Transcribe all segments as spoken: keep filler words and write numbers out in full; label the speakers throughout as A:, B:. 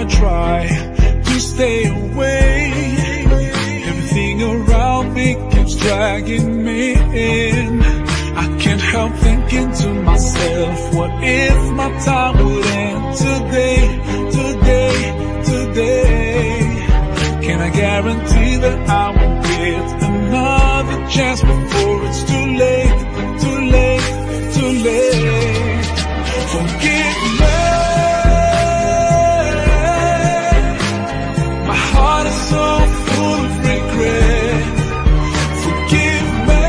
A: try to stay away. Everything around me keeps dragging me in. I can't help thinking to myself, what if my time would end today, today, today? Can I guarantee that I will get another chance before it's too late, too late, too late? Forgive me. My heart is so full of regret. Forgive me.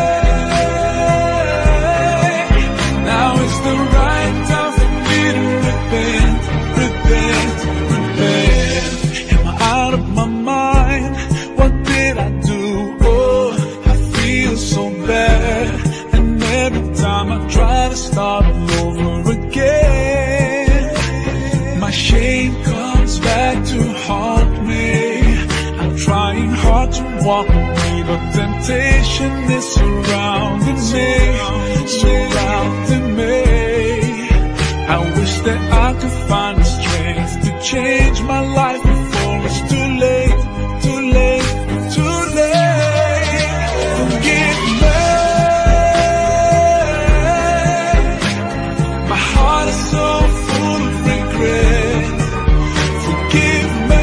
A: Now is the right time for me to repent, repent, repent. Am I out of my mind? What did I do? Oh, I feel so bad. And every time I try to start all over again, my shame comes back to haunt me. I'm trying hard to walk away, but temptation is surrounding me, surrounding me. I wish that I could find the strength to change my life before it's too late, too late, too late. Forgive me. My heart is so full of regret. Forgive me.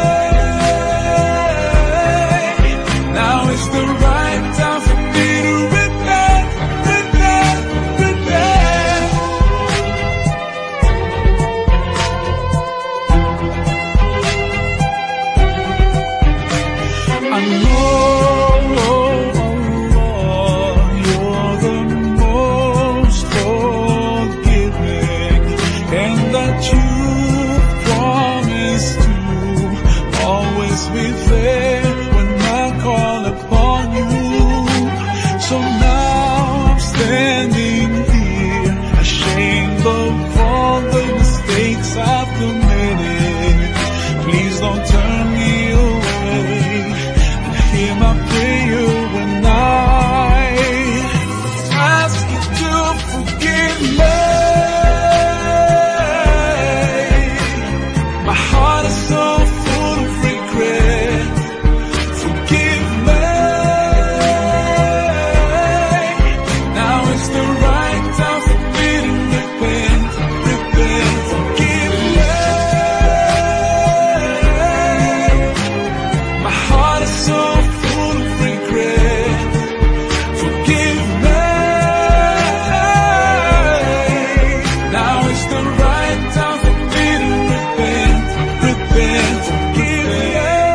A: Now is the right time for me to repent, repent, repent. I know you're the most forgiving, and that you promise to always be there when I call upon you. So now I'm standing here, ashamed of all the mistakes I've committed. Please don't turn me away. Hear my prayer when I ask you to forgive me. My heart is so full of regret. Forgive me. Now is the right time for me to repent, repent. Forgive me. My heart is so full of regret. Forgive me. Now is the right time for me to repent, repent. Forgive me.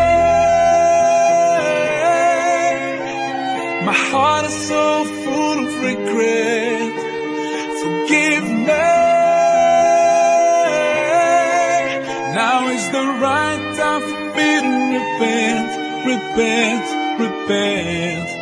A: My heart is so full of regret. Forgive me. Now is the right time for me to repent, repent, repent.